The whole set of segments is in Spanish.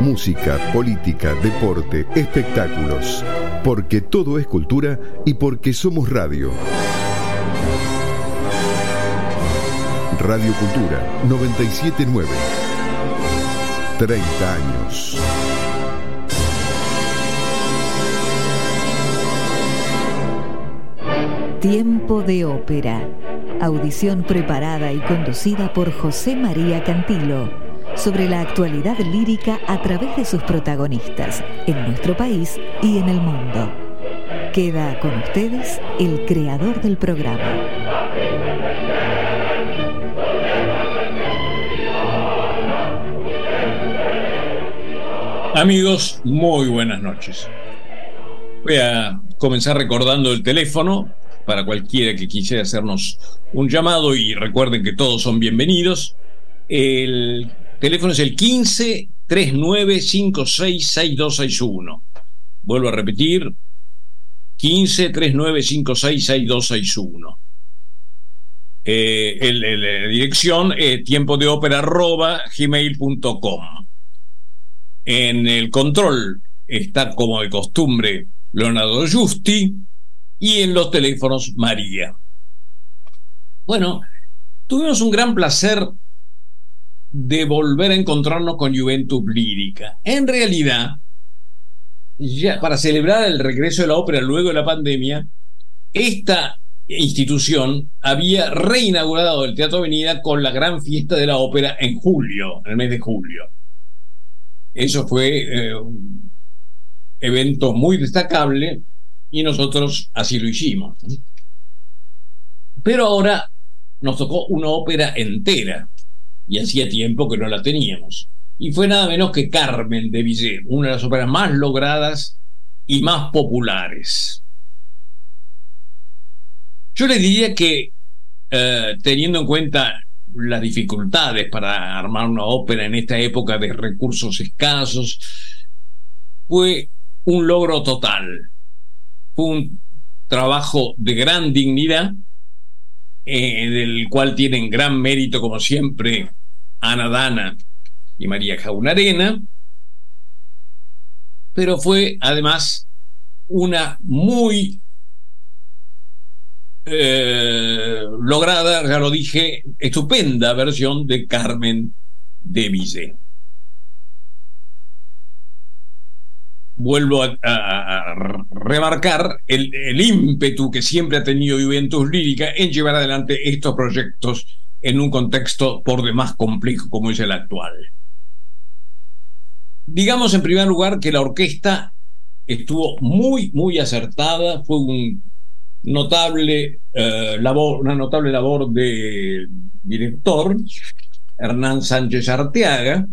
música, política, deporte, espectáculos. Porque todo es cultura y porque somos radio. Radio Cultura 97.9. 30 años. Tiempo de ópera. Audición preparada y conducida por José María Cantilo sobre la actualidad lírica a través de sus protagonistas en nuestro país y en el mundo. Queda con ustedes el creador del programa. Amigos, muy buenas noches. Voy a comenzar recordando el teléfono para cualquiera que quisiera hacernos un llamado, y recuerden que todos son bienvenidos. El teléfono es el 1539566261. Vuelvo a repetir, 1539566261. La dirección es tiempodeopera@gmail.com. En el control está, como de costumbre, Leonardo Giusti, y en los teléfonos María. Bueno, tuvimos un gran placer de volver a encontrarnos con Juventus Lírica. En realidad, ya para celebrar el regreso de la ópera luego de la pandemia, esta institución había reinaugurado el Teatro Avenida con la gran fiesta de la ópera en julio, en el mes de julio. Eso fue un evento muy destacable y nosotros así lo hicimos. Pero ahora nos tocó una ópera entera y hacía tiempo que no la teníamos. Y fue nada menos que Carmen de Bizet, una de las óperas más logradas y más populares. Yo les diría que, teniendo en cuenta las dificultades para armar una ópera en esta época de recursos escasos, fue un logro total. Fue un trabajo de gran dignidad, del cual tienen gran mérito, como siempre, Ana Dana y María Jaunarena, pero fue además una muy lograda, ya lo dije, estupenda versión de Carmen de Bizet. Vuelvo a remarcar el ímpetu que siempre ha tenido Juventus Lírica en llevar adelante estos proyectos en un contexto por demás complejo como es el actual. Digamos en primer lugar que la orquesta estuvo muy acertada. Fue una notable labor del director Hernán Sánchez Arteaga.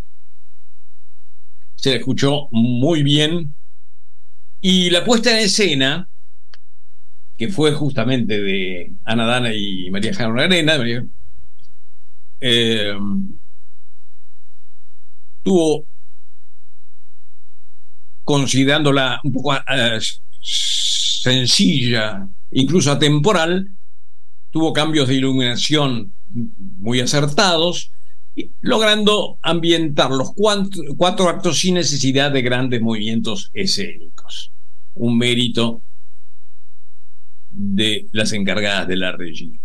Se la escuchó muy bien, y la puesta en escena, que fue justamente de Ana Dana y María Jaunarena, tuvo, considerándola un poco sencilla, incluso atemporal, tuvo cambios de iluminación muy acertados, logrando ambientar los cuatro actos sin necesidad de grandes movimientos escénicos. Un mérito de las encargadas de la regia.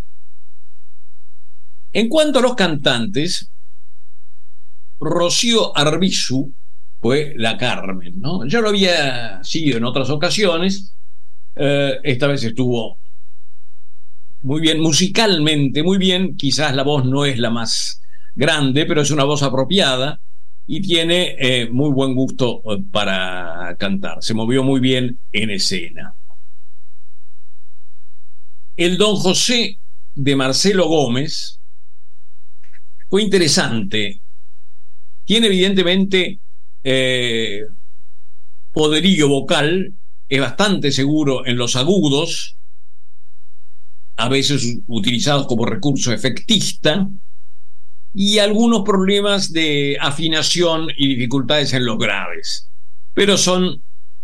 En cuanto a los cantantes, Rocío Arbizu fue la Carmen, ¿no? Ya lo había sido en otras ocasiones. Esta vez estuvo muy bien, musicalmente muy bien. Quizás la voz no es la más grande, pero es una voz apropiada y tiene muy buen gusto para cantar. Se movió muy bien en escena. El Don José de Marcelo Gómez fue interesante. Tiene evidentemente poderío vocal, es bastante seguro en los agudos, a veces utilizados como recurso efectista, y algunos problemas de afinación y dificultades en los graves, pero son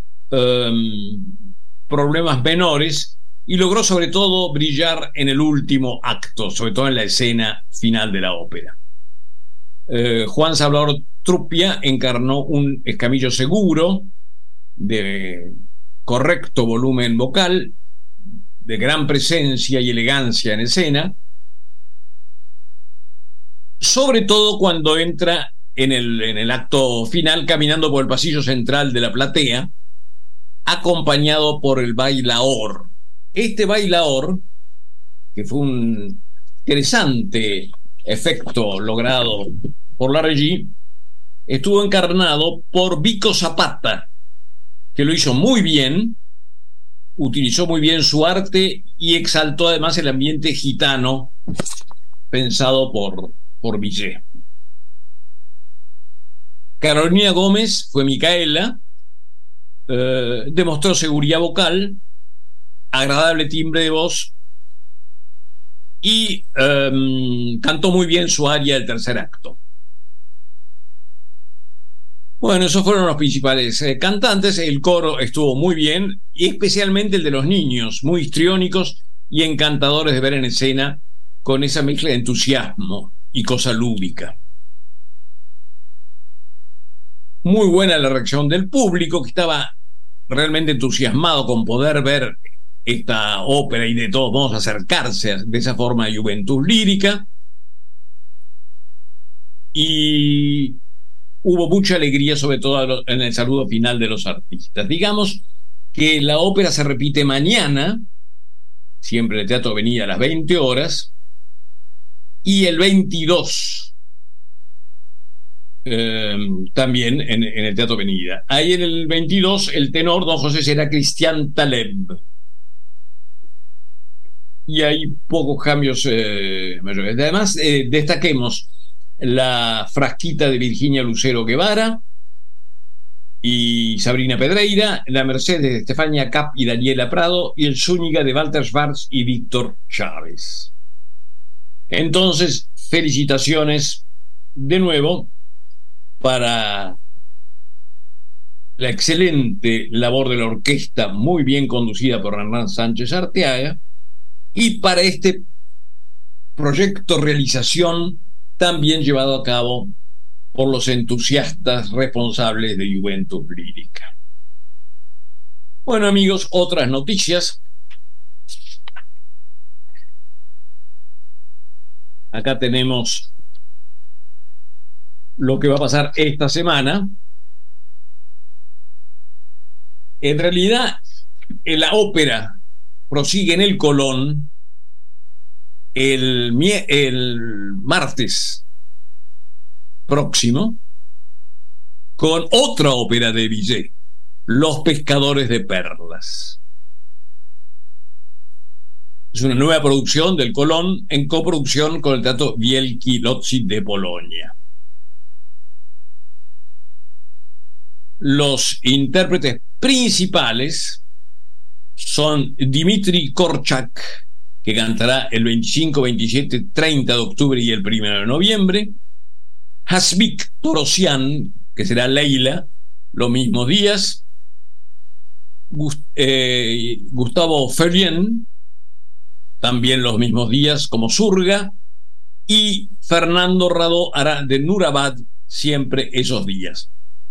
problemas menores, y logró sobre todo brillar en el último acto, sobre todo en la escena final de la ópera. Juan Salvador Struppia encarnó un escamillo seguro, de correcto volumen vocal, de gran presencia y elegancia en escena, sobre todo cuando entra en el acto final caminando por el pasillo central de la platea, acompañado por el bailaor. Este bailaor, que fue un interesante efecto logrado por la regie, estuvo encarnado por Vico Zapata, que lo hizo muy bien, utilizó muy bien su arte y exaltó además el ambiente gitano pensado por Bizet. Carolina Gómez fue Micaela, demostró seguridad vocal, agradable timbre de voz y cantó muy bien su aria del tercer acto. Bueno, esos fueron los principales cantantes. El coro estuvo muy bien, y especialmente el de los niños, muy histriónicos y encantadores de ver en escena, con esa mezcla de entusiasmo y cosa lúdica. Muy buena la reacción del público, que estaba realmente entusiasmado con poder ver esta ópera y de todos modos acercarse de esa forma de juventud lírica. Y hubo mucha alegría, sobre todo en el saludo final de los artistas. Digamos que la ópera se repite mañana, siempre en el Teatro Avenida a las 20 horas, y el 22 también en el Teatro Avenida. Ahí en el 22 el tenor, don José, será Cristian Taleb. Y hay pocos cambios mayores. Además, destaquemos la Frasquita de Virginia Lucero Guevara y Sabrina Pedreira, la Mercedes de Estefania Cap y Daniela Prado, y el Zúñiga de Walter Schwartz y Víctor Chávez. Entonces, felicitaciones de nuevo para la excelente labor de la orquesta, muy bien conducida por Hernán Sánchez Arteaga, y para este proyecto realización también llevado a cabo por los entusiastas responsables de Juventud Lírica. Bueno, amigos, otras noticias. Acá tenemos lo que va a pasar esta semana. En realidad, la ópera prosigue en el Colón el martes próximo con otra ópera de Bizet, Los Pescadores de Perlas. Es una nueva producción del Colón en coproducción con el Teatro Wielki Lotzi de Polonia. Los intérpretes principales son Dmitri Korchak, que cantará el 25, 27, 30 de octubre y el 1 de noviembre. Hasbik Torosian, que será Leila, los mismos días. Gustavo Ferrien, también los mismos días como Surga. Y Fernando Radó hará de Nurabad siempre esos días.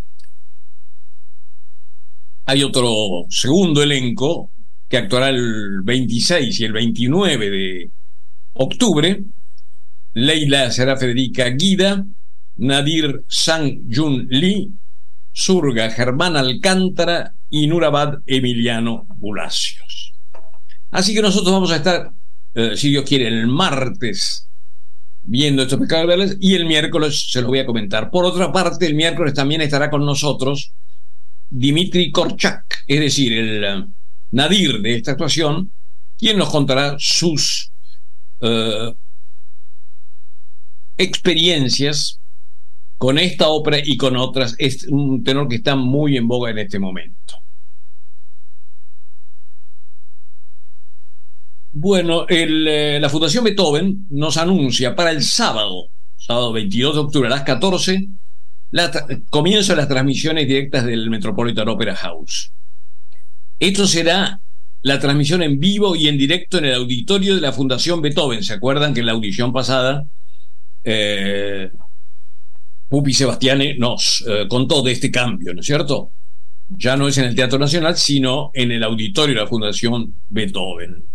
Hay otro segundo elenco que actuará el 26 y el 29 de octubre. Leila será Federica Guida, Nadir Sang-Jun Lee, Surga Germán Alcántara y Nurabad Emiliano Bulacios. Así que nosotros vamos a estar, si Dios quiere, el martes viendo estos pescados verdes, y el miércoles se los voy a comentar. Por otra parte, el miércoles también estará con nosotros Dmitri Korchak, es decir, el nadir de esta actuación, quien nos contará sus experiencias con esta ópera y con otras. Es un tenor que está muy en boga en este momento. Bueno, la Fundación Beethoven nos anuncia para el sábado 22 de octubre a las 14, comienzo de las transmisiones directas del Metropolitan Opera House. Esto será la transmisión en vivo y en directo en el auditorio de la Fundación Beethoven. ¿Se acuerdan que en la audición pasada Pupi Sebastiani nos contó de este cambio, ¿no es cierto? Ya no es en el Teatro Nacional, sino en el auditorio de la Fundación Beethoven.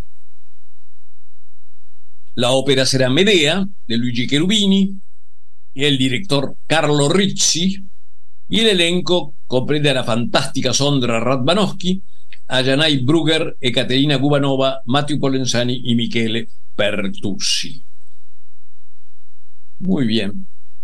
La ópera será Medea, de Luigi Cherubini, y el director Carlo Rizzi, y el elenco comprende a la fantástica Sondra Radvanovsky, a Janai Brugger, Ekaterina Gubanova, Matteo Polenzani y Michele Pertusi. Muy bien.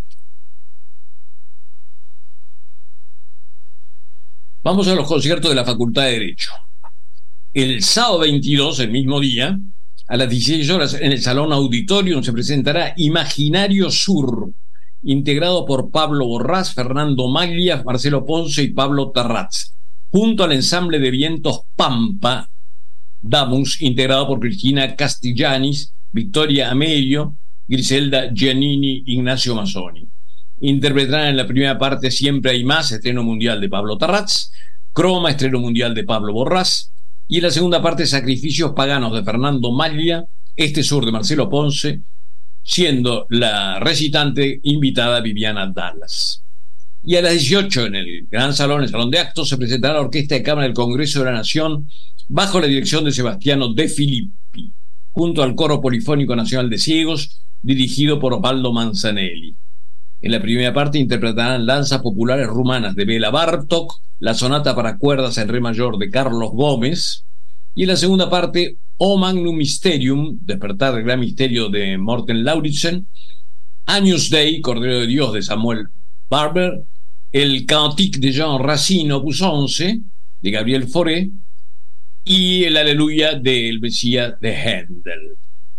Vamos a los conciertos de la Facultad de Derecho. El sábado 22, el mismo día, a las 16 horas, en el Salón Auditorium se presentará Imaginario Sur, integrado por Pablo Borrás, Fernando Maglia, Marcelo Ponce y Pablo Tarraz, junto al ensamble de vientos Pampa, Damus, integrado por Cristina Castillanis, Victoria Amelio, Griselda Giannini, Ignacio Mazzoni. Interpretarán en la primera parte Siempre hay más, estreno mundial de Pablo Tarraz, Croma, estreno mundial de Pablo Borrás, y en la segunda parte Sacrificios Paganos de Fernando Maglia, Este Sur de Marcelo Ponce, siendo la recitante invitada Viviana Dallas. Y a las 18 en el Gran Salón, el Salón de Actos, se presentará la Orquesta de Cámara del Congreso de la Nación bajo la dirección de Sebastiano De Filippi, junto al Coro Polifónico Nacional de Ciegos, dirigido por Osvaldo Manzanelli. En la primera parte interpretarán danzas populares rumanas de Bela Bartók, la sonata para cuerdas en re mayor de Carlos Gómez, y en la segunda parte O Magnum Mysterium, Despertar del Gran Misterio de Morten Lauridsen, Agnus Dei, Cordero de Dios de Samuel Barber, el Cantique de Jean Racine, opus 11 de Gabriel Fauré, y el Aleluya del Mesías de Händel.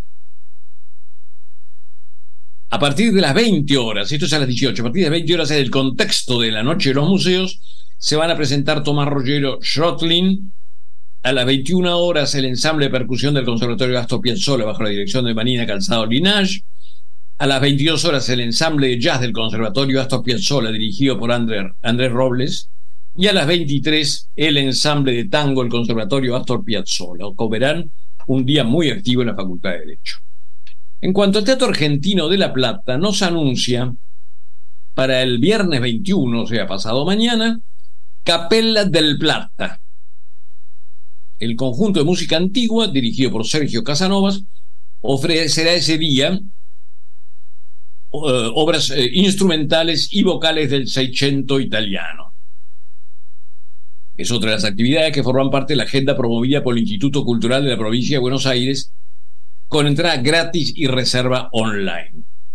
A partir de las 20 horas, esto es a las 18, a partir de las 20 horas en el contexto de la Noche de los Museos, se van a presentar Tomás Rogero Schrotlin. A las 21 horas el ensamble de percusión del Conservatorio Astor Piazzolla bajo la dirección de Marina Calzado Linage. A las 22 horas el ensamble de jazz del Conservatorio Astor Piazzolla dirigido por Andrés Robles. Y a las 23 el ensamble de tango del Conservatorio Astor Piazzolla. Como verán, un día muy activo en la Facultad de Derecho. En cuanto al Teatro Argentino de La Plata, nos anuncia para el viernes 21, o sea, pasado mañana, Capella del Plata. El conjunto de música antigua, dirigido por Sergio Casanovas, ofrecerá ese día obras instrumentales y vocales del Seicento italiano. Es otra de las actividades que forman parte de la agenda promovida por el Instituto Cultural de la Provincia de Buenos Aires, con entrada gratis y reserva online.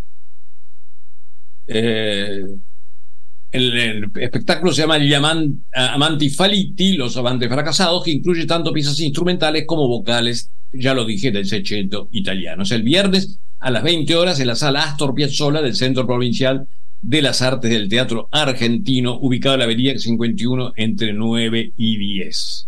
El espectáculo se llama Gli Amanti Falliti, los amantes fracasados, que incluye tanto piezas instrumentales como vocales, ya lo dije, del Seicento italiano. Es el viernes a las 20 horas en la sala Astor Piazzolla del Centro Provincial de las Artes del Teatro Argentino, ubicado en la avenida 51 entre 9 y 10.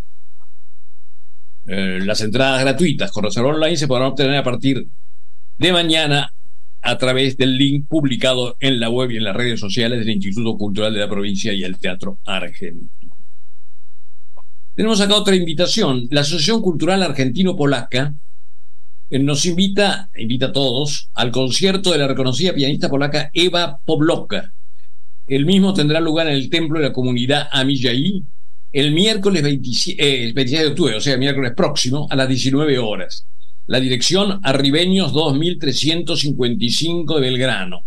Las entradas gratuitas con reserva online se podrán obtener a partir de mañana a través del link publicado en la web y en las redes sociales del Instituto Cultural de la Provincia y el Teatro Argentino. Tenemos acá otra invitación. La Asociación Cultural Argentino-Polaca nos invita a todos al concierto de la reconocida pianista polaca Eva Pobloka. El mismo tendrá lugar en el Templo de la Comunidad Amijaí el miércoles 26 de octubre, o sea, miércoles próximo, a las 19 horas. La dirección Arribeños 2355 de Belgrano.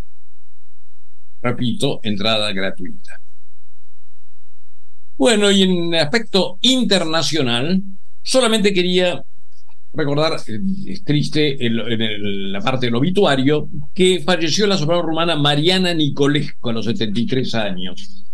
Repito, entrada gratuita. Bueno, y en aspecto internacional, solamente quería recordar, es triste en la parte del obituario, que falleció la soprano rumana Mariana Nicolescu a los 73 años.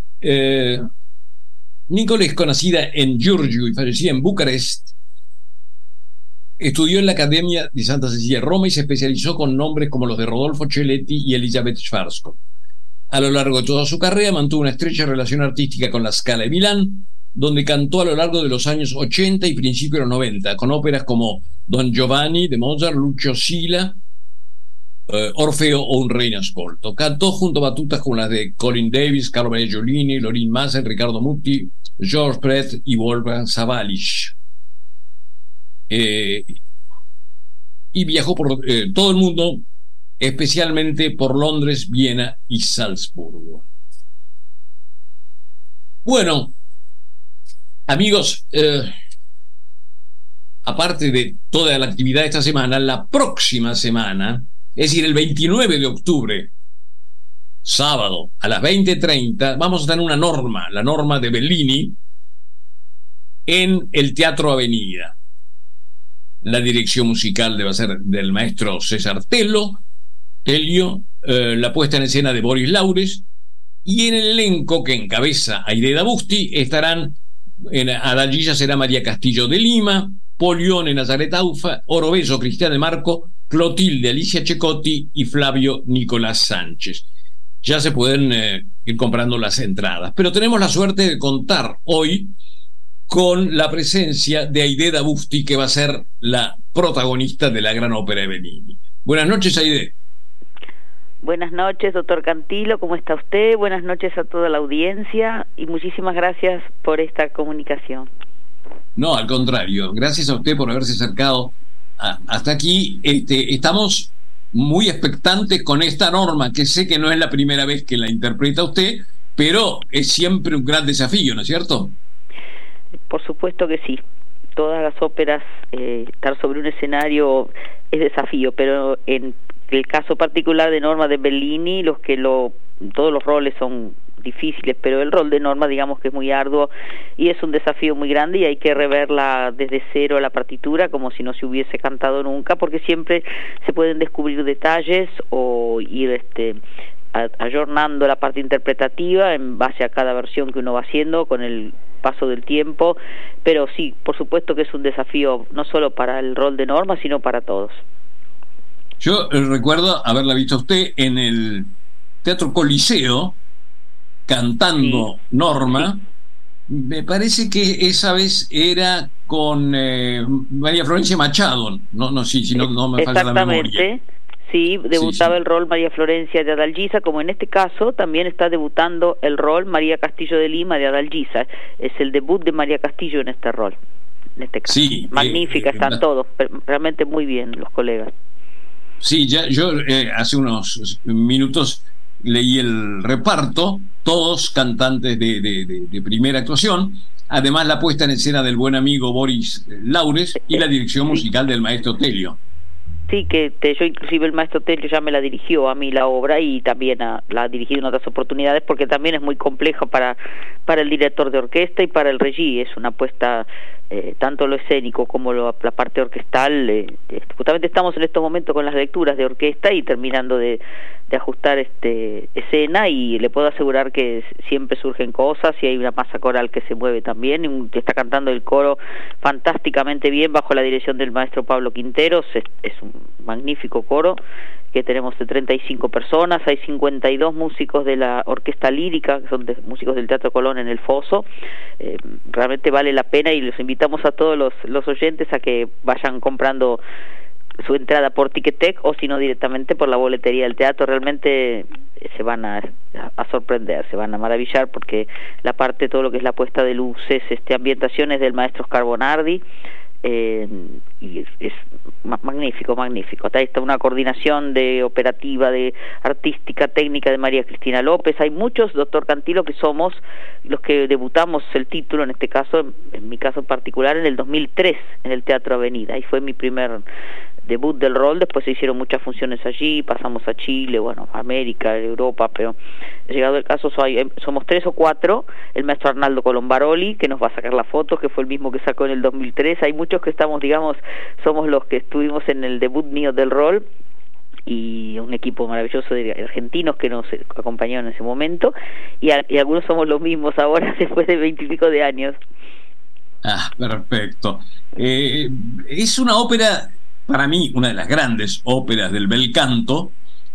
Nicolescu, nacida en Giurgiu y fallecida en Bucarest, estudió en la Academia de Santa Cecilia de Roma y se especializó con nombres como los de Rodolfo Celetti y Elisabeth Schwarzkopf. A lo largo de toda su carrera mantuvo una estrecha relación artística con la Scala de Milán, donde cantó a lo largo de los años 80 y principios de los 90, con óperas como Don Giovanni de Mozart, Lucio Silla, Orfeo o Un Re in Ascolto. Cantó junto a batutas como las de Colin Davis, Carlo Maria Giolini, Lorin Maazel, Ricardo Muti, George Brett y Wolfgang Sawallisch. Y viajó por todo el mundo especialmente por Londres, Viena y Salzburgo. Bueno, amigos, aparte de toda la actividad de esta semana, la próxima semana, es decir, el 29 de octubre, sábado, a las 20:30, vamos a tener una norma, la norma de Bellini, en el Teatro Avenida. La dirección musical va a ser del maestro César Tello, la puesta en escena de Boris Laures, y en el elenco que encabeza Aideda Busti estarán, en Adalgisa será María Castillo de Lima, Polione Nazaret Aufa, Orobeso Cristian de Marco, Clotilde Alicia Checotti y Flavio Nicolás Sánchez. Ya se pueden ir comprando las entradas, pero tenemos la suerte de contar hoy con la presencia de Aideda Busti, que va a ser la protagonista de la gran ópera de Bellini. Buenas noches, Aide. Buenas noches, doctor Cantilo, ¿cómo está usted? Buenas noches a toda la audiencia y muchísimas gracias por esta comunicación. No, al contrario, gracias a usted por haberse acercado hasta aquí. Estamos muy expectantes con esta norma, que sé que no es la primera vez que la interpreta usted, pero es siempre un gran desafío, ¿no es cierto? Por supuesto que sí. Todas las óperas, estar sobre un escenario es desafío, pero en el caso particular de Norma de Bellini, todos los roles son difíciles, pero el rol de Norma, digamos que es muy arduo y es un desafío muy grande, y hay que reverla desde cero la partitura como si no se hubiese cantado nunca, porque siempre se pueden descubrir detalles o ir ayornando la parte interpretativa en base a cada versión que uno va haciendo con el paso del tiempo, pero sí, por supuesto que es un desafío no solo para el rol de Norma, sino para todos. Yo recuerdo haberla visto a usted en el Teatro Coliseo cantando sí. Norma. Sí. Me parece que esa vez era con María Florencia Machado, no me falla la memoria. Sí, debutaba el rol María Florencia de Adalgisa, como en este caso también está debutando el rol María Castillo de Lima de Adalgisa. Es el debut de María Castillo en este rol, en este caso. Sí, magnífica, están todos, realmente muy bien los colegas. Sí, yo hace unos minutos leí el reparto, todos cantantes de primera actuación, además la puesta en escena del buen amigo Boris Laures y la dirección musical del maestro Tello. Sí, yo inclusive el maestro Tello ya me la dirigió a mí la obra, y también la ha dirigido en otras oportunidades, porque también es muy complejo para el director de orquesta y para el regí. Es una puesta, tanto lo escénico como la parte orquestal. Justamente estamos en estos momentos con las lecturas de orquesta y terminando de ajustar escena, y le puedo asegurar que siempre surgen cosas, y hay una masa coral que se mueve también, y está cantando el coro fantásticamente bien bajo la dirección del maestro Pablo Quinteros. Es un magnífico coro que tenemos de 35 personas, hay 52 músicos de la orquesta lírica, que son músicos del Teatro Colón en el Foso. Realmente vale la pena, y los invitamos a todos los oyentes a que vayan comprando su entrada por Ticketek, o si no directamente por la boletería del teatro. Realmente se van a sorprender, se van a maravillar, porque la parte, todo lo que es la puesta de luces, ambientaciones del maestro Oscar Bonardi, y es magnífico. Ahí está una coordinación de operativa, de artística, técnica de María Cristina López. Hay muchos, doctor Cantilo, que somos los que debutamos el título, en este caso, en mi caso en particular, en el 2003 en el Teatro Avenida. Ahí fue mi primer debut del rol. Después se hicieron muchas funciones allí, pasamos a Chile, América, Europa, pero llegado el caso somos 3 o 4, el maestro Arnaldo Colombaroli, que nos va a sacar la foto, que fue el mismo que sacó en el 2003, hay muchos que estamos, somos los que estuvimos en el debut mío del rol, y un equipo maravilloso de argentinos que nos acompañaron en ese momento, y algunos somos los mismos ahora, después de 20 y pico de años. Perfecto. Es una ópera, para mí, una de las grandes óperas del bel canto,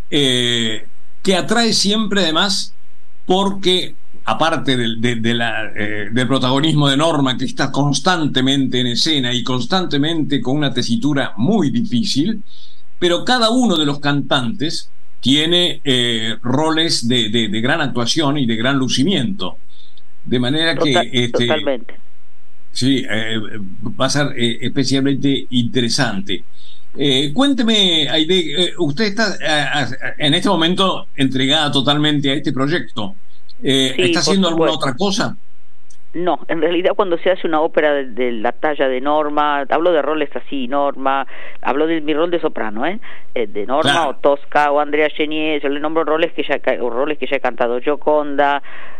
que atrae siempre, además, porque, aparte del protagonismo de Norma, que está constantemente en escena y constantemente con una tesitura muy difícil, pero cada uno de los cantantes tiene roles de gran actuación y de gran lucimiento. De manera que... Totalmente. Sí, va a ser especialmente interesante. Cuénteme, Aide, usted está en este momento entregada totalmente a este proyecto. Sí, ¿Está haciendo alguna supuesto. otra cosa? No, en realidad cuando se hace una ópera de la talla de Norma, hablo de roles así, Norma, hablo de mi rol de soprano, de Norma, Claro. o Tosca o Andrea Chenier, yo le nombro roles que ya he cantado, Gioconda,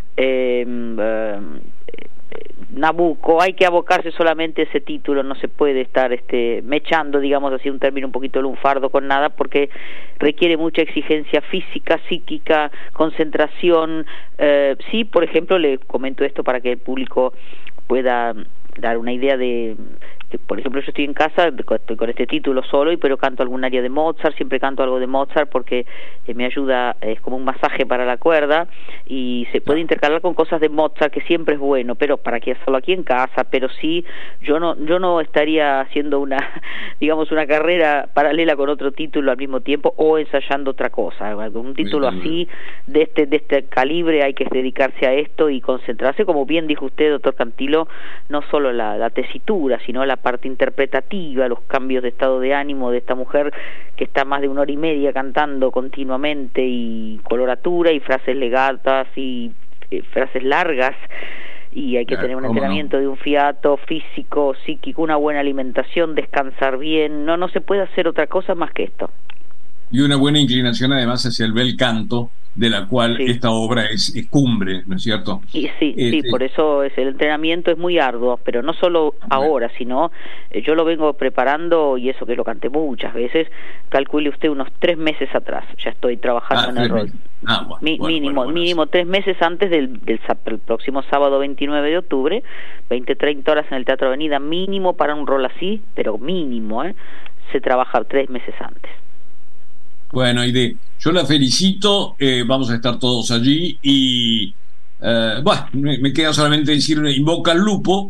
Nabucco. Hay que abocarse solamente a ese título, no se puede estar mechando, digamos así, un término un poquito lunfardo con nada, porque requiere mucha exigencia física, psíquica, concentración. Sí, por ejemplo, le comento esto para que el público pueda dar una idea de que, por ejemplo, yo estoy en casa, estoy con este título solo, pero canto algún área de Mozart, siempre canto algo de Mozart porque me ayuda, es como un masaje para la cuerda, y se puede intercalar con cosas de Mozart, que siempre es bueno, pero para que hacerlo aquí en casa. Pero sí, yo no estaría haciendo una, digamos, una carrera paralela con otro título al mismo tiempo, o ensayando otra cosa. Un título así, de este calibre, hay que dedicarse a esto y concentrarse, como bien dijo usted, doctor Cantilo, no solo la tesitura, sino la parte interpretativa, los cambios de estado de ánimo de esta mujer que está más de 1 hora y media cantando continuamente, y coloratura y frases legatas y frases largas, y hay que tener un entrenamiento de un fiato físico, psíquico, una buena alimentación, descansar bien. No se puede hacer otra cosa más que esto. Y una buena inclinación además hacia el bel canto, de la cual esta obra es cumbre, ¿no es cierto? Y sí, por eso el entrenamiento es muy arduo, pero no solo ahora, sino yo lo vengo preparando, y eso que lo canté muchas veces. Calcule usted unos 3 meses atrás, ya estoy trabajando en el rol. Mínimo 3 meses antes del próximo sábado 29 de octubre, 20-30 horas en el Teatro Avenida, mínimo para un rol así, pero mínimo, se trabaja 3 meses antes. Bueno, Aide, yo la felicito, vamos a estar todos allí, y bueno, me queda solamente decir, invoca al lupo.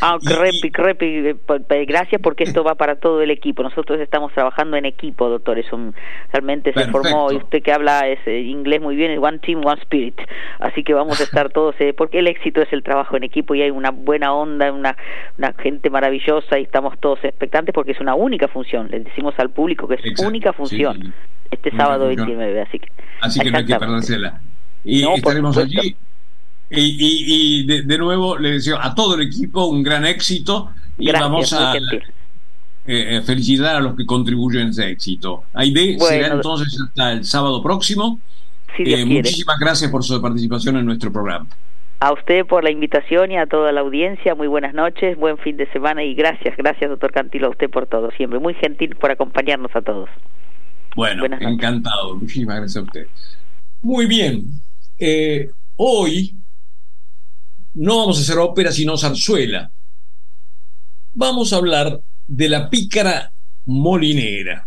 Gracias, porque esto va para todo el equipo. Nosotros estamos trabajando en equipo, doctor. Realmente se formó, y usted que habla inglés muy bien, es One Team, One Spirit. Así que vamos a estar todos, porque el éxito es el trabajo en equipo, y hay una buena onda, una gente maravillosa, y estamos todos expectantes porque es una única función. Les decimos al público que es única función, sábado 29, así que no hay que perdérsela. Y estaremos allí. Y de nuevo le deseo a todo el equipo un gran éxito, y gracias, vamos a felicitar a los que contribuyen a ese éxito. Aide, será entonces hasta el sábado próximo. Muchísimas gracias por su participación en nuestro programa. A usted por la invitación, y a toda la audiencia, muy buenas noches, buen fin de semana, y gracias doctor Cantilo, a usted por todo, siempre muy gentil por acompañarnos a todos. Bueno, encantado, muchísimas gracias a usted. Muy bien, hoy no vamos a hacer ópera sino zarzuela. Vamos a hablar de La Pícara Molinera.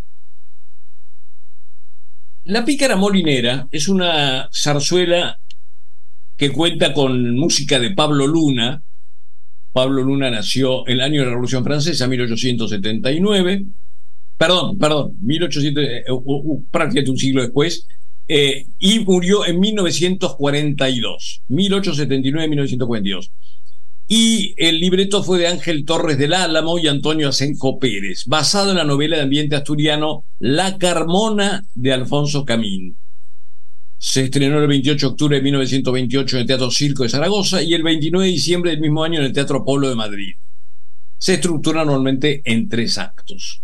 La Pícara Molinera es una zarzuela que cuenta con música de Pablo Luna. Pablo Luna nació el año de la Revolución Francesa, 1879. Perdón, 1800, prácticamente un siglo después. Y murió en 1942, 1879-1942. Y el libreto fue de Ángel Torres del Álamo y Antonio Asenjo Pérez, basado en la novela de ambiente asturiano La Carmona de Alfonso Camín. Se estrenó el 28 de octubre de 1928 en el Teatro Circo de Zaragoza, y el 29 de diciembre del mismo año en el Teatro Apolo de Madrid. Se estructura normalmente en 3 actos.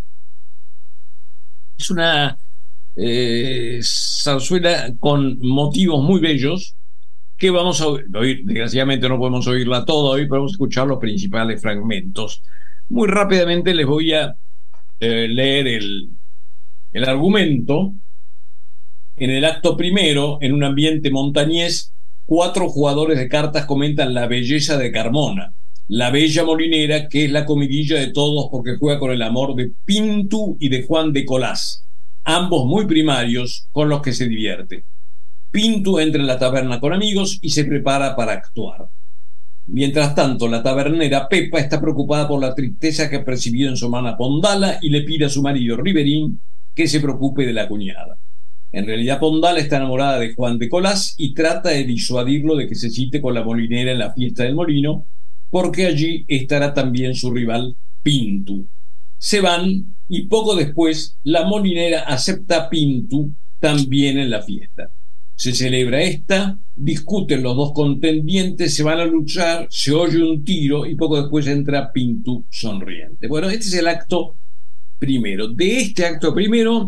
Es una zarzuela con motivos muy bellos que vamos a oír. Desgraciadamente no podemos oírla toda hoy, pero vamos a escuchar los principales fragmentos. Muy rápidamente les voy a leer el argumento. En el acto primero, en un ambiente montañés, 4 jugadores de cartas comentan la belleza de Carmona, la bella molinera, que es la comidilla de todos porque juega con el amor de Pintu y de Juan de Colás, ambos muy primarios con los que se divierte. Pintu entra en la taberna con amigos y se prepara para actuar. Mientras tanto, la tabernera Pepa está preocupada por la tristeza que ha percibido en su hermana Pondala, y le pide a su marido Riverín que se preocupe de la cuñada. En realidad, Pondala está enamorada de Juan de Colás y trata de disuadirlo de que se cite con la molinera en la fiesta del molino, porque allí estará también su rival Pintu. Se van y poco después la molinera acepta a Pintu también en la fiesta. Se celebra esta, discuten los dos contendientes, se van a luchar, se oye un tiro y poco después entra Pintu sonriente. Bueno, este es el acto primero. De este acto primero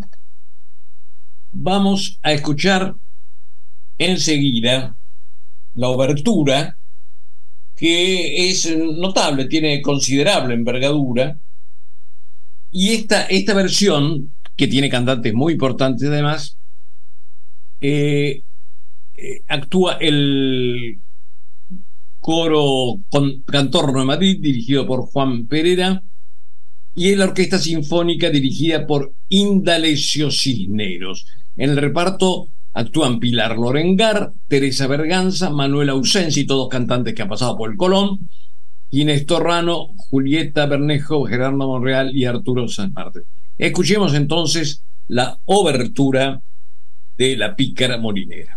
vamos a escuchar enseguida la obertura, que es notable, tiene considerable envergadura, y esta versión, que tiene cantantes muy importantes además, actúa el coro Cantorno de Madrid, dirigido por Juan Perera, y la Orquesta Sinfónica, dirigida por Indalecio Cisneros. En el reparto actúan Pilar Lorengar, Teresa Berganza, Manuel Ausensi, todos cantantes que han pasado por el Colón, Inés Torrano, Julieta Bernejo, Gerardo Monreal y Arturo San Martín. Escuchemos entonces la obertura de La Pícara Molinera.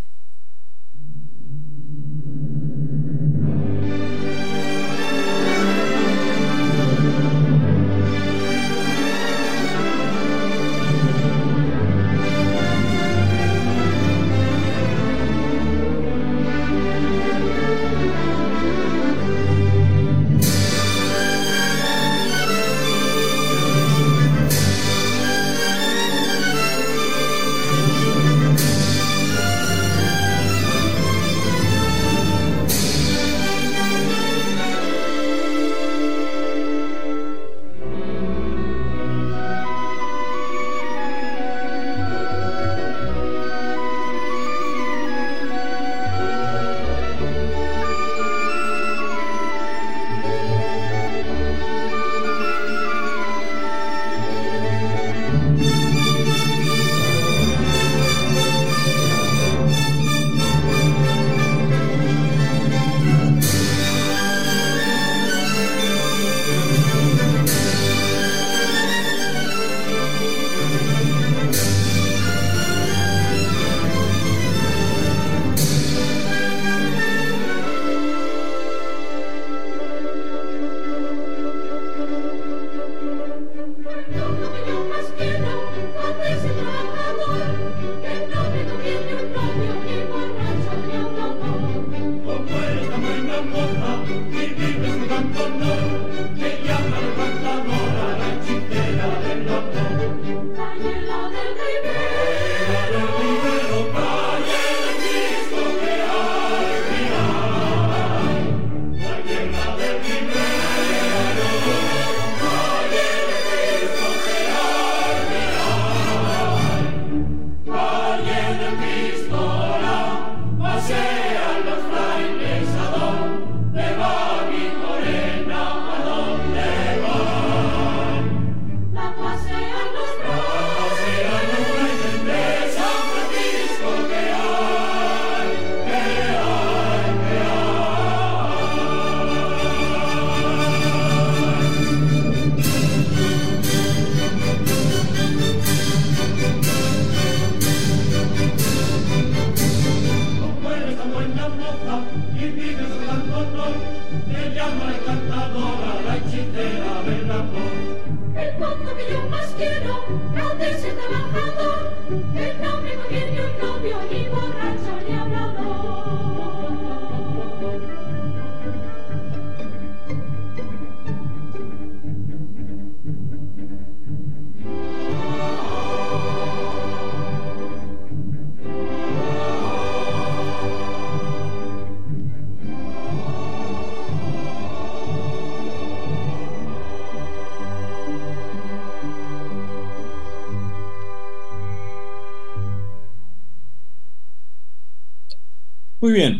Muy bien,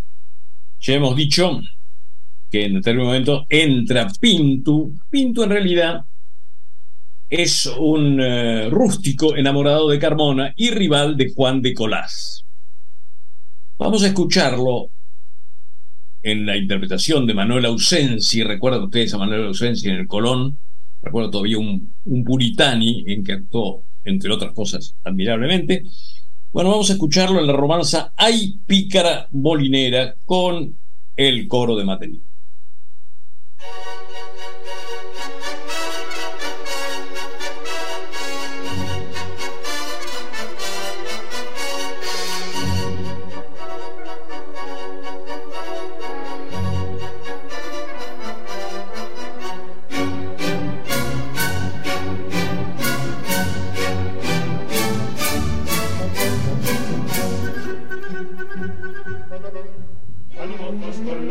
ya hemos dicho que en determinado momento entra Pintu. Pintu en realidad es un rústico enamorado de Carmona y rival de Juan de Colás. Vamos a escucharlo en la interpretación de Manuel Ausensi. Recuerdan ustedes a Manuel Ausensi en el Colón. Recuerdo todavía un Puritani en que actuó, entre otras cosas, admirablemente. Bueno, vamos a escucharlo en la romanza Ay Pícara Molinera con el coro de Madrid.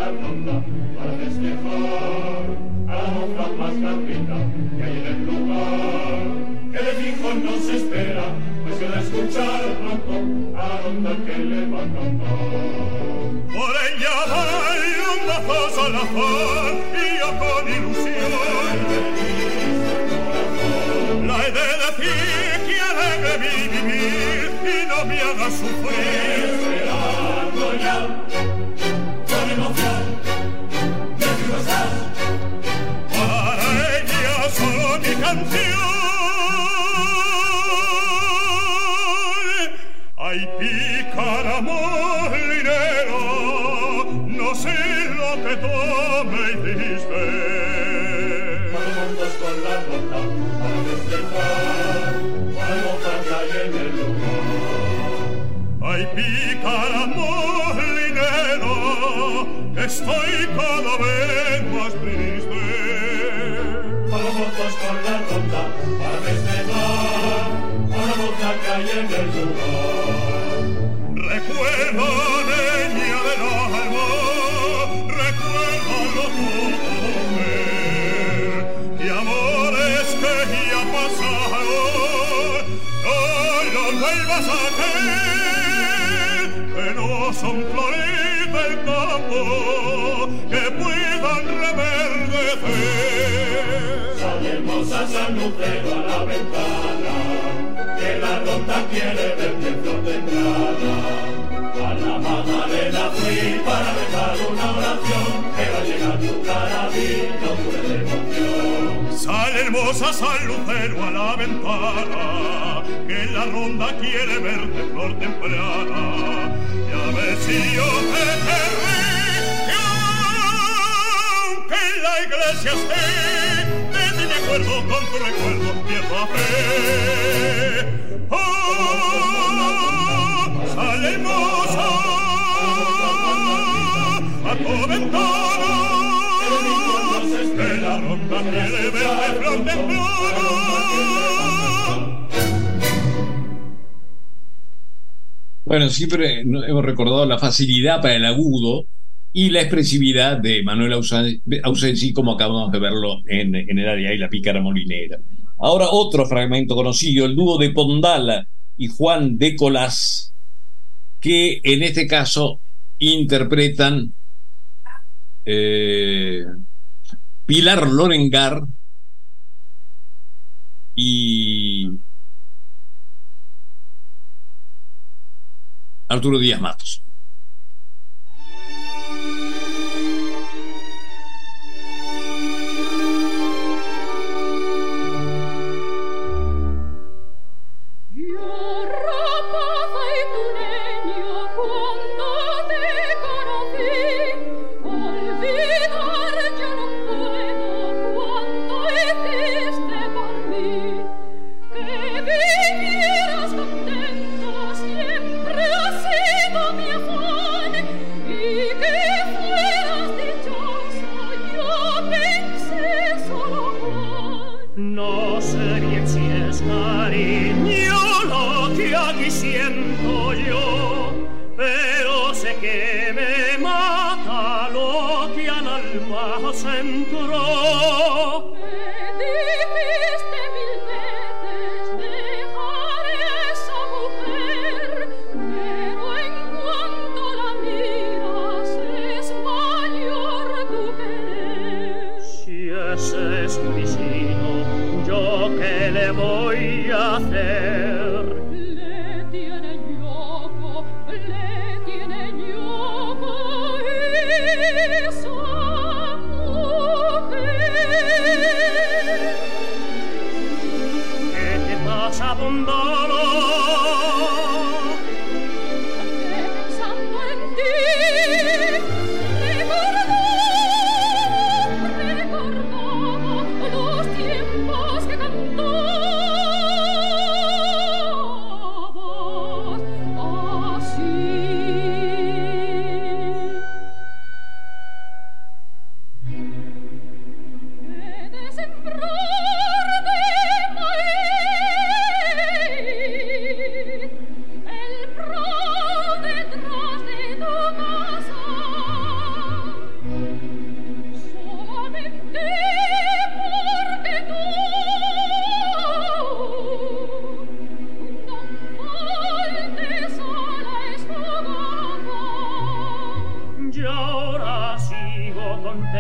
la ronda para festejar a la moza más carrita que hay en el lugar. Que de fijo nos espera, pues que la escuchar pronto a la ronda que le va a cantar. Por ella bailongazos al azar y yo con ilusión la he de decir que alegre vi vivir y no me haga sufrir. Esperando ya con emoción de mi pasar para ella solo mi canción. Ay, pícara molinera, no sé lo que tú me hiciste. Vamos con la ronda para festejar, vamos a caer en el lugar. Ay, pícara molinera, estoy cada vez más triste. Vamos con la ronda para festejar, vamos a caer en el lugar. Recuerda, niña del alma, recuérdalo tu mujer, y amores que ya pasaron, no los vuelvas a querer, que no son flores del campo que puedan reverdecer. Sale hermosa San Lucero a la ventana, que la ronda quiere verte flor de entrada. A la Magdalena fui para rezar una oración, pero al llegar tu cara vi no pude de emoción. Sale hermosa San Lucero a la ventana, que la ronda quiere verte flor temprana. Ya ves si yo te querré, que en la iglesia esté, de ti me acuerdo con tu recuerdo, pierdo a fe. Sale hermosa a tu ventana, que la ronda quiere verte flor temprana. Bueno, siempre hemos recordado la facilidad para el agudo y la expresividad de Manuel Ausensi, como acabamos de verlo en el área y la pícara molinera. Ahora otro fragmento conocido, el dúo de Pondala y Juan de Colás, que en este caso interpretan Pilar Lorengar y Arturo Díaz Matos.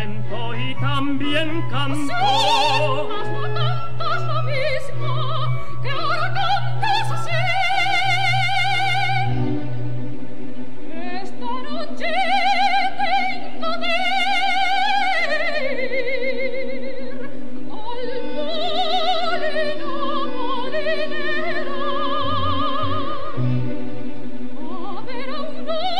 inventó y también cantó. Sí, mas no cantas lo mismo que ahora cantas así. Esta noche tengo de ir al molino molinero a ver a un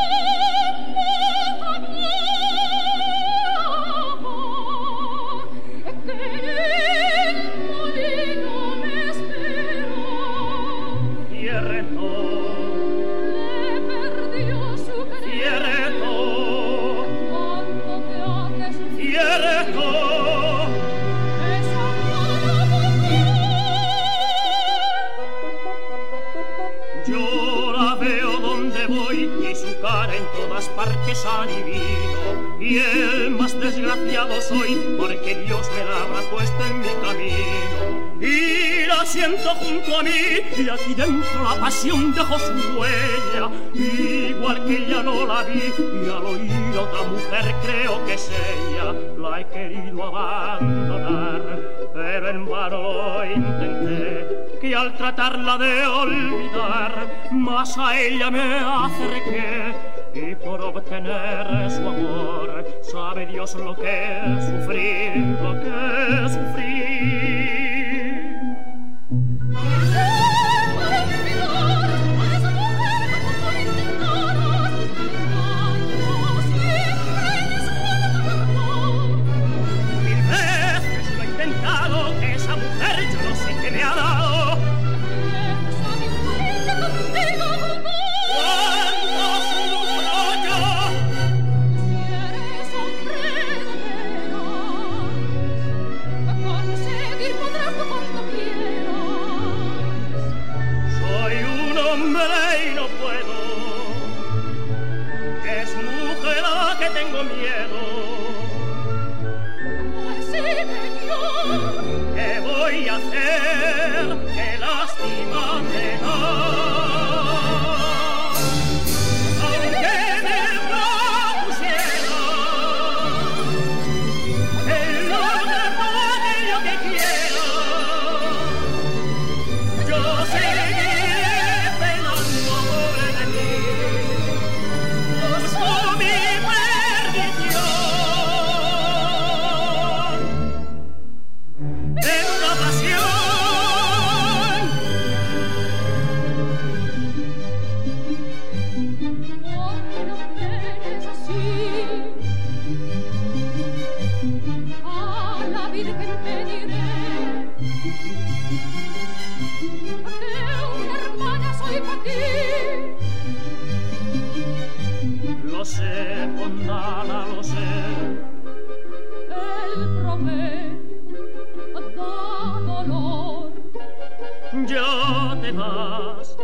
que en el molino me espera. Cierto, Le perdió su querer. cierto, Cuánto te hace sufrir cierto. esa mala mujer. Yo la veo donde voy y su cara en todas partes adivino. Y el más desgraciado soy porque Dios me la habrá puesto en mi camino. Y la siento junto a mí y aquí dentro la pasión dejó su huella. Igual que ya no la vi y al oír otra mujer creo que es ella. La he querido abandonar, pero en vano lo intenté, que al tratarla de olvidar, más a ella me acerqué, y por obtener su amor, sabe Dios lo que sufrí, lo que sufrí. Mil veces lo he intentado, esa mujer yo no sé qué me ha dado. Cuánto sufro yo. Soy un hombre y no puedo. Es mujer a la que tengo miedo. ¿Qué voy a hacer? ¡Qué lástima me da! Aunque me propusiera el lograr todo aquello que quiera, yo seguiré penando pobre de mí. Busco mi perdición en una pasión. Lo sé, Pondala, lo sé. Ya te vas,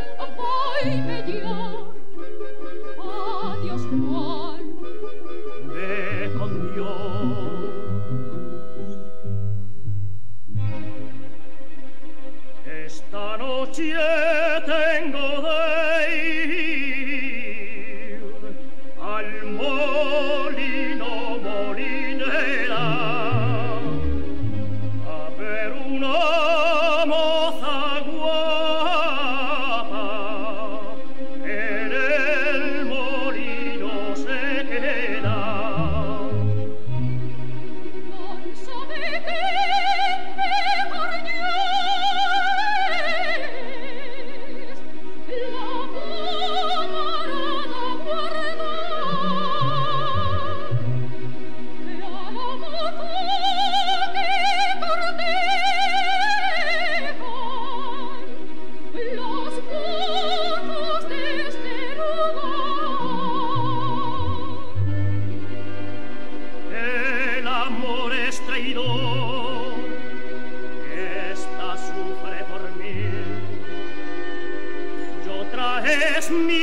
Adiós, Juan. ve con Dios. Esta noche tengo de ir al molino molinera a ver una moza guapa. En el molino se queda. Non sabe che mejor es la pomarada guardar que a la moto que cortejan los mozos de este lugar. El amor es traidor, esta sufre por mí, y otra es mi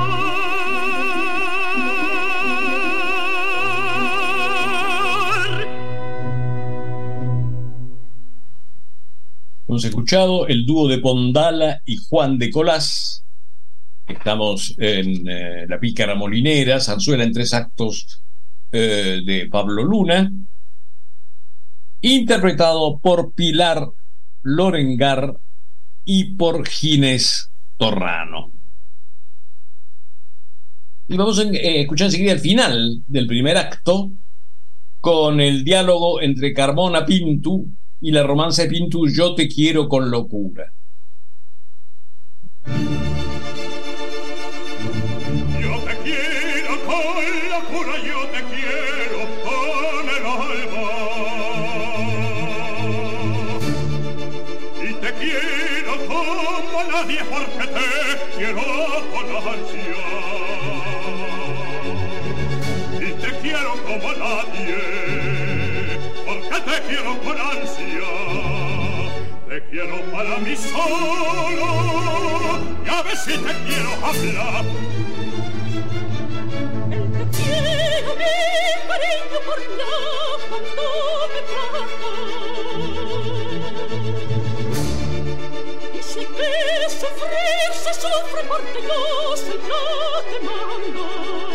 dolor. Hemos escuchado el dúo de Pondala y Juan de Colás. Estamos en La Pícara Molinera, zarzuela en 3 actos de Pablo Luna, interpretado por Pilar Lorengar y por Ginés Torrano. Y vamos a escuchar enseguida el final del primer acto con el diálogo entre Carmona Pintu y la romanza de Pintu, Yo te quiero con locura. Yo te quiero con locura, yo te quiero con el alma. Y te quiero como nadie porque te quiero con ansia. Y te quiero como nadie porque te quiero con ansia. Te quiero para mí solo y a ver si te quiero hablar. El te quiero, mi cariño, por nada cuando me trata. Y sé que sufrir se sufre porque yo soy la que manda.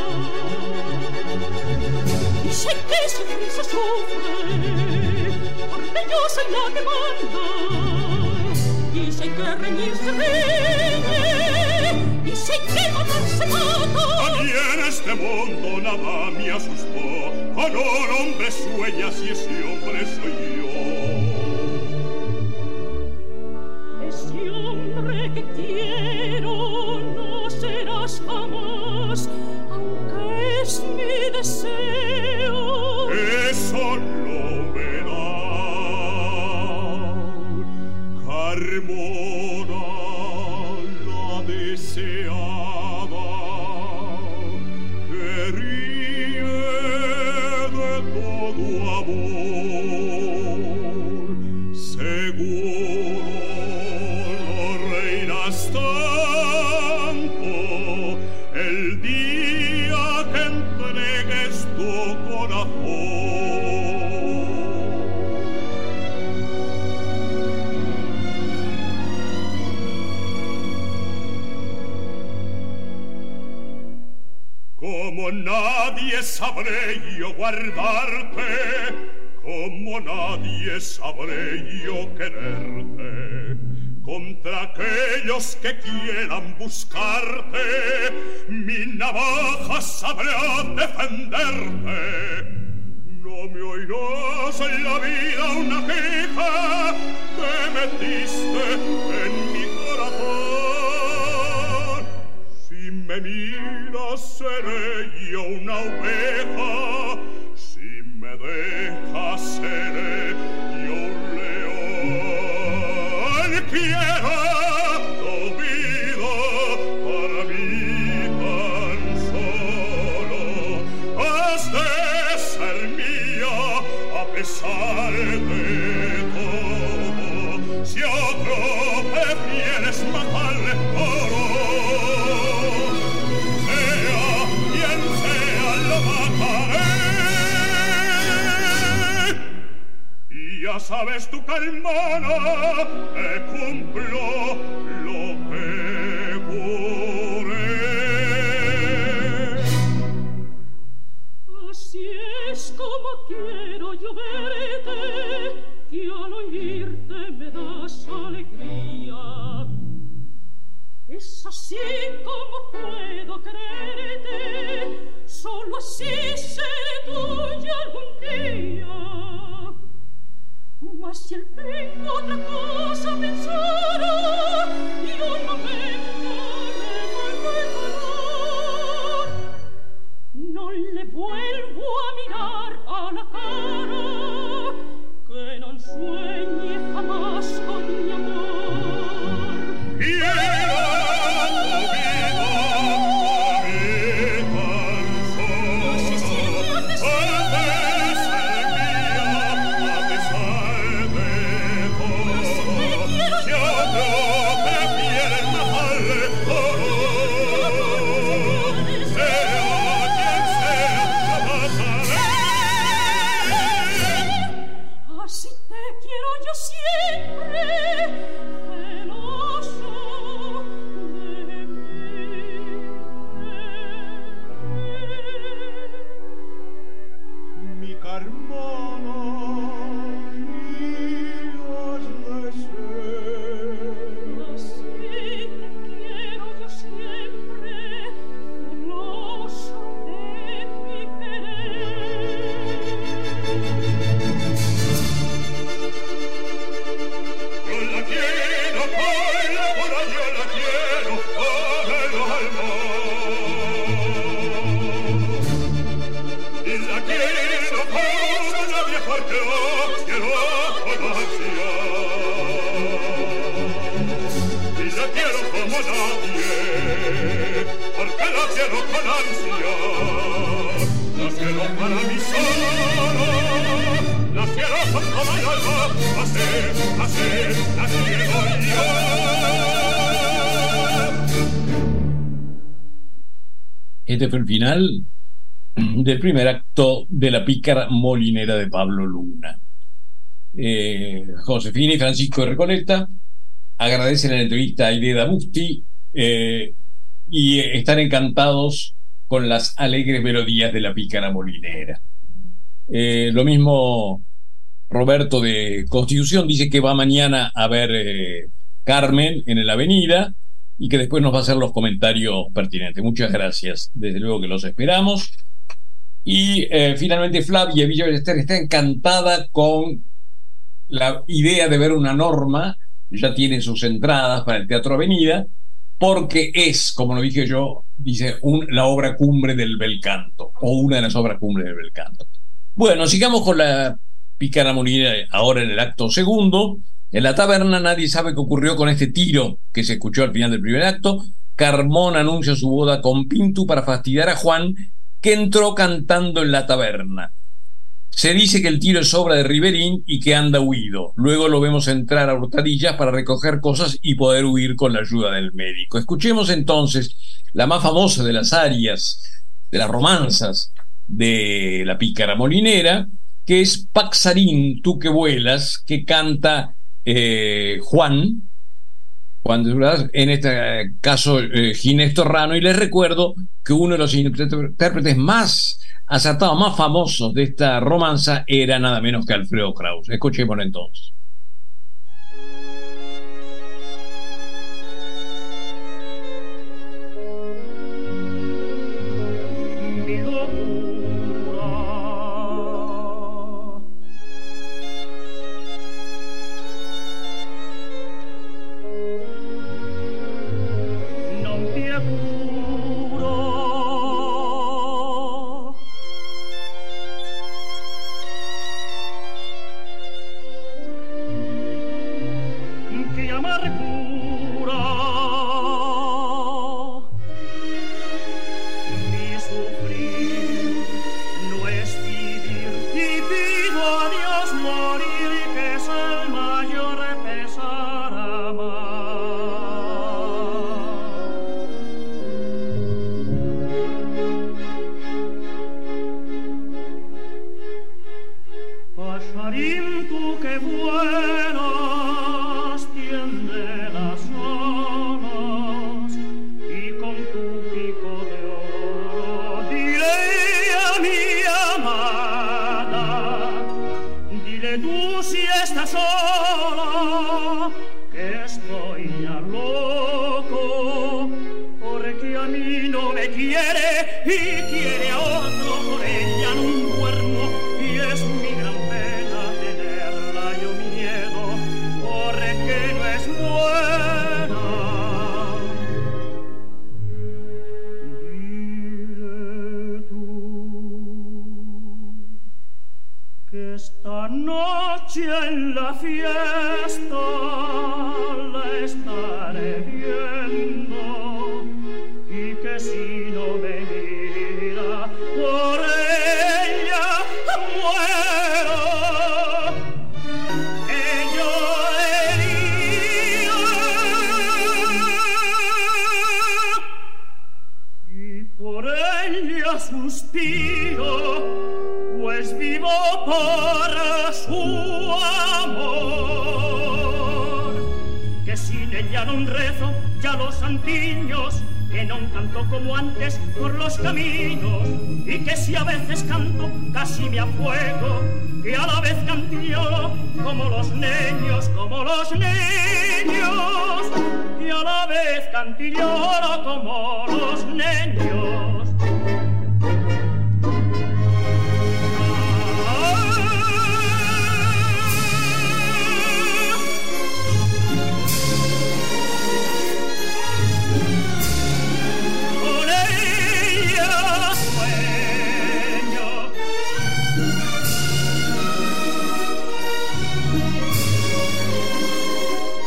Y sé que sufrir se sufre porque yo soy la que manda. Y sé que reñir se reñe, y sé que matar se mata. A mí en este mundo nada me asustó, con un hombre sueñas y ese hombre soy yo. Ese hombre que quiero no serás jamás, aunque es mi deseo. Eso lo verá Carmona, la deseada, que ríe de todo amor. Seguro no reinas tanto el día que entregues tu corazón. Como nadie sabré yo guardarte, como nadie sabré yo quererte. Contra aquellos que quieran buscarte, mi navaja sabrá defenderte. No me oirás en la vida una queja que metiste en mi corazón. Si me miras seré yo una oveja, si me dejas seré yo un león. Quiero tu vida para mí tan solo, has de ser mía a pesar de todo. Si otro prefieres matarle oro, sea quien sea lo mataré. Y ya sabes tu Carmona, que cumplo lo que juré. Así es como quiero yo verte, que al oírte me das alegría. Es así como puedo quererte, solo así seré tuya algún día. Mas si el tengo otra cosa pensará, y un momento le vuelvo el color. No le vuelvo a mirar a la cara, que no sueñe jamás con mi amor. Quiero tu vida para mí tan solo, has de ser mía a pesar de todo. Si otro quiero con ansia, la quiero para mí solo, la quiero con toda el alma, así, la quiero yo. Este fue el final del primer acto de La pícara molinera de Pablo Luna. Josefina y Francisco de Recoleta agradecen en la entrevista a Aideda Musti y están encantados con las alegres melodías de La pícara molinera. Lo mismo Roberto de Constitución dice que va mañana a ver Carmen en la Avenida y que después nos va a hacer los comentarios pertinentes. Muchas gracias, desde luego que los esperamos. Y finalmente Flavia Villa Ballester está encantada con la idea de ver una Norma, ya tiene sus entradas para el Teatro Avenida, porque es, como lo dije yo, dice la obra cumbre del bel canto, o una de las obras cumbres del bel canto. Bueno, sigamos con La pícara molinera ahora en el acto segundo. En la taberna nadie sabe qué ocurrió con este tiro que se escuchó al final del primer acto. Carmón anuncia su boda con Pintu para fastidiar a Juan, que entró cantando en la taberna. Se dice que el tiro es obra de Riverín y que anda huido. Luego lo vemos entrar a Hurtadillas para recoger cosas y poder huir con la ayuda del médico. Escuchemos entonces la más famosa de las arias, de las romanzas de La pícara molinera, que es Paxarín, tú que vuelas, que canta Juan, en este caso Ginés Torrano, y les recuerdo que uno de los intérpretes más acertados, más famosos de esta romanza era nada menos que Alfredo Kraus. Escuchémoslo entonces.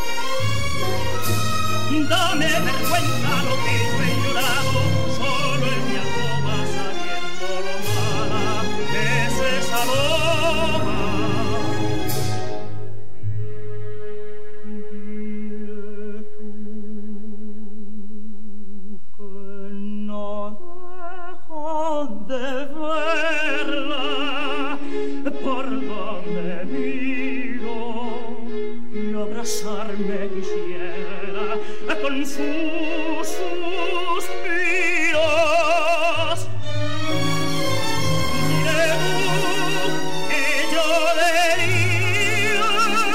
Dame vergüenza lo que yo he llorado, solo sus suspiros. Mire tú que yo delirio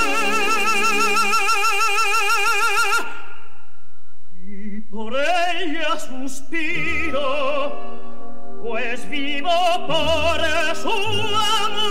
y por ella suspiro, pues vivo por su amor.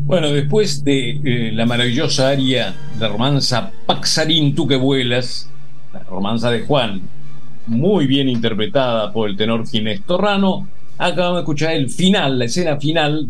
Bueno, después de la maravillosa aria de romanza Paxarín, tú que vuelas, la romanza de Juan, muy bien interpretada por el tenor Ginés Torrano, acabamos de escuchar el final, la escena final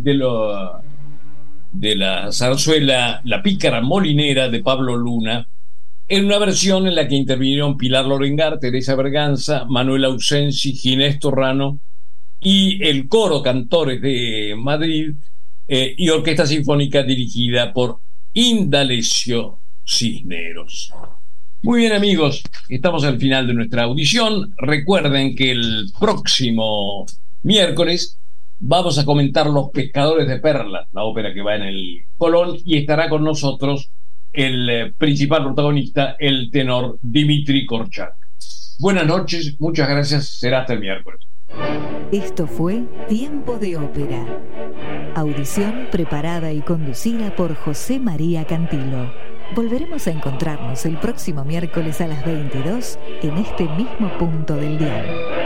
de la zarzuela La pícara molinera de Pablo Luna, en una versión en la que intervinieron Pilar Lorengar, Teresa Berganza, Manuel Ausensi, Ginés Torrano y el coro Cantores de Madrid, y orquesta sinfónica dirigida por Indalecio Cisneros. Muy bien, amigos, estamos al final de nuestra audición. Recuerden que el próximo miércoles vamos a comentar Los Pescadores de Perlas, la ópera que va en el Colón, y estará con nosotros el principal protagonista, el tenor Dimitri Korchak. Buenas noches, muchas gracias, será hasta el miércoles. Esto fue Tiempo de Ópera. Audición preparada y conducida por José María Cantilo. Volveremos a encontrarnos el próximo miércoles a las 22 en este mismo punto del dial.